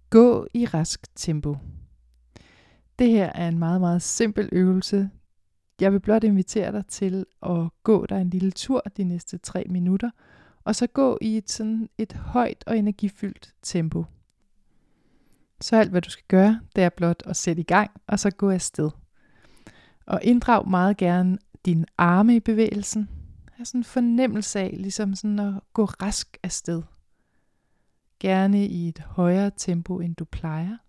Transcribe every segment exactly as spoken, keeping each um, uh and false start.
Gå i rask tempo. Det her er en meget, meget simpel øvelse. Jeg vil blot invitere dig til at gå dig en lille tur de næste tre minutter, og så gå i et, sådan et højt og energifyldt tempo. Så alt hvad du skal gøre, det er blot at sætte i gang, og så gå afsted. Og inddrag meget gerne dine arme i bevægelsen. Ha' sådan en fornemmelse af ligesom sådan at gå rask afsted. Gerne i et højere tempo, end du plejer.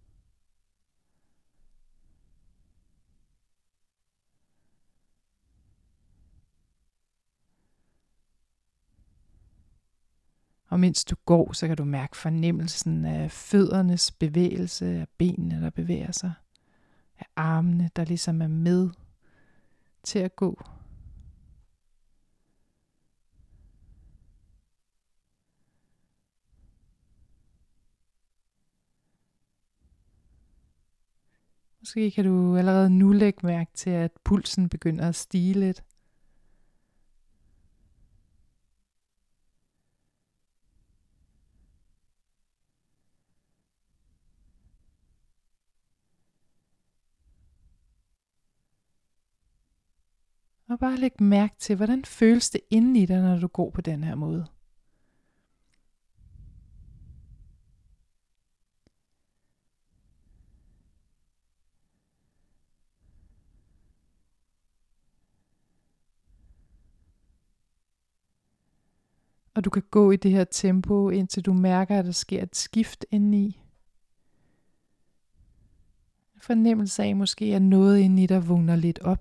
Og mens du går, så kan du mærke fornemmelsen af føddernes bevægelse, af benene, der bevæger sig, af armene, der ligesom er med til at gå. Måske kan du allerede nu lægge mærke til, at pulsen begynder at stige lidt. Og bare læg mærke til, hvordan føles det inde i dig, når du går på den her måde. Og du kan gå i det her tempo, indtil du mærker, at der sker et skift indeni. En fornemmelse af måske, at noget indeni dig vågner lidt op.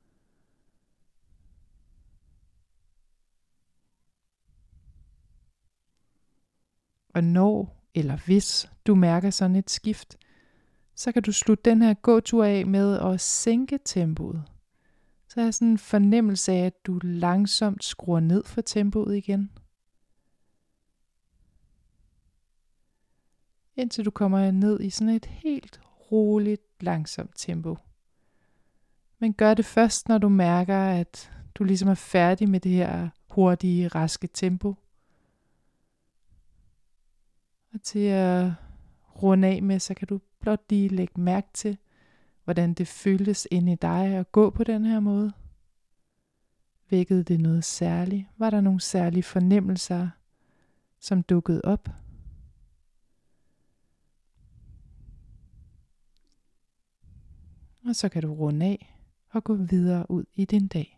Og når eller hvis du mærker sådan et skift, så kan du slutte den her gåtur af med at sænke tempoet. Så er sådan en fornemmelse af, at du langsomt skruer ned for tempoet igen. Indtil du kommer ned i sådan et helt roligt, langsomt tempo. Men gør det først, når du mærker, at du ligesom er færdig med det her hurtige, raske tempo. Og til at runde af med, så kan du blot lige lægge mærke til, hvordan det føltes inde i dig at gå på den her måde. Vækkede det noget særligt? Var der nogle særlige fornemmelser, som dukkede op? Og så kan du runde af og gå videre ud i din dag.